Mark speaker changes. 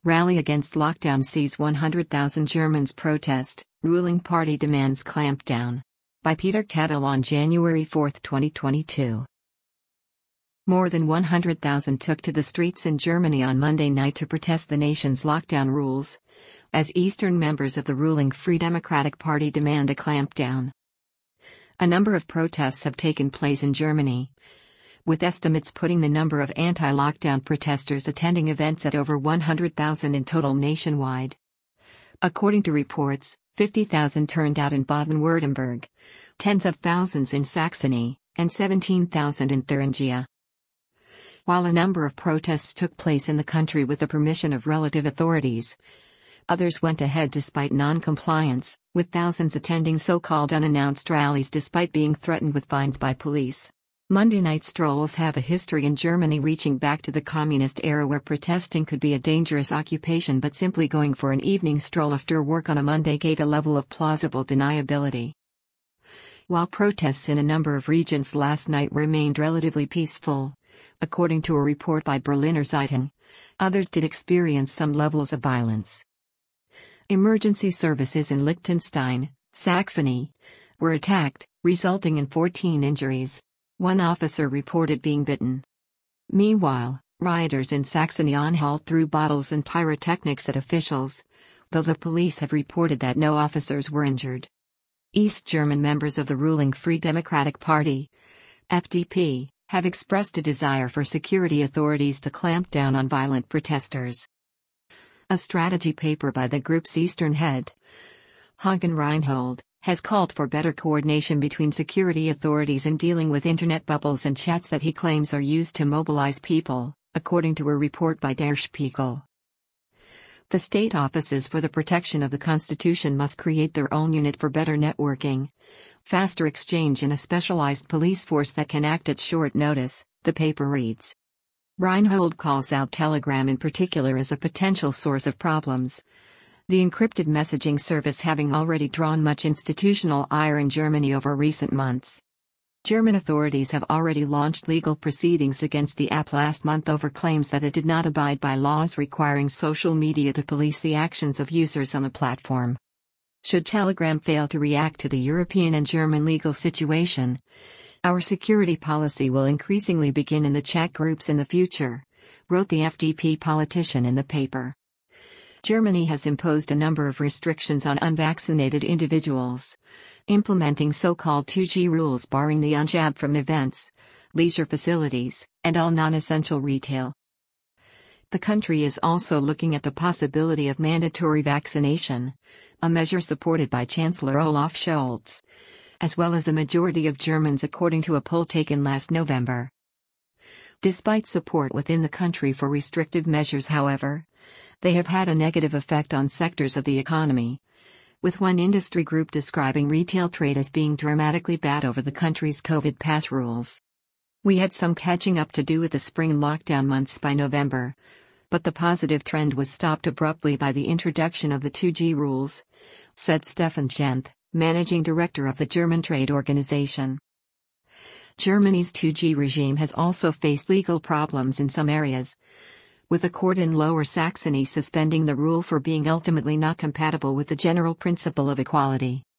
Speaker 1: Rally against lockdown sees 100,000 Germans protest, ruling party demands clampdown. By Peter Kettel on January 4, 2022. More than 100,000 took to the streets in Germany on Monday night to protest the nation's lockdown rules, as Eastern members of the ruling Free Democratic Party demand a clampdown. A number of protests have taken place in Germany, with estimates putting the number of anti-lockdown protesters attending events at over 100,000 in total nationwide. According to reports, 50,000 turned out in Baden-Württemberg, tens of thousands in Saxony, and 17,000 in Thuringia. While a number of protests took place in the country with the permission of relative authorities, others went ahead despite non-compliance, with thousands attending so-called unannounced rallies despite being threatened with fines by police. Monday night strolls have a history in Germany reaching back to the communist era where protesting could be a dangerous occupation, but simply going for an evening stroll after work on a Monday gave a level of plausible deniability. While protests in a number of regions last night remained relatively peaceful, according to a report by Berliner Zeitung, others did experience some levels of violence. Emergency services in Liechtenstein, Saxony, were attacked, resulting in 14 injuries. One officer reported being bitten. Meanwhile, rioters in Saxony-Anhalt threw bottles and pyrotechnics at officials, though the police have reported that no officers were injured. East German members of the ruling Free Democratic Party, FDP, have expressed a desire for security authorities to clamp down on violent protesters. A strategy paper by the group's eastern head, Hagen Reinhold, has called for better coordination between security authorities in dealing with internet bubbles and chats that he claims are used to mobilize people, according to a report by Der Spiegel. The state offices for the protection of the Constitution must create their own unit for better networking, faster exchange, and a specialized police force that can act at short notice, the paper reads. Reinhold calls out Telegram in particular as a potential source of problems, the encrypted messaging service having already drawn much institutional ire in Germany over recent months. German authorities have already launched legal proceedings against the app last month over claims that it did not abide by laws requiring social media to police the actions of users on the platform. Should Telegram fail to react to the European and German legal situation, our security policy will increasingly begin in the chat groups in the future, wrote the FDP politician in the paper. Germany has imposed a number of restrictions on unvaccinated individuals, implementing so-called 2G rules barring the unjabbed from events, leisure facilities, and all non-essential retail. The country is also looking at the possibility of mandatory vaccination, a measure supported by Chancellor Olaf Scholz, as well as the majority of Germans according to a poll taken last November. Despite support within the country for restrictive measures, however, they have had a negative effect on sectors of the economy, with one industry group describing retail trade as being dramatically bad over the country's COVID pass rules. We had some catching up to do with the spring lockdown months by November, but the positive trend was stopped abruptly by the introduction of the 2G rules, said Stefan Genth, managing director of the German Trade Organization. Germany's 2G regime has also faced legal problems in some areas, with a court in Lower Saxony suspending the rule for being ultimately not compatible with the general principle of equality.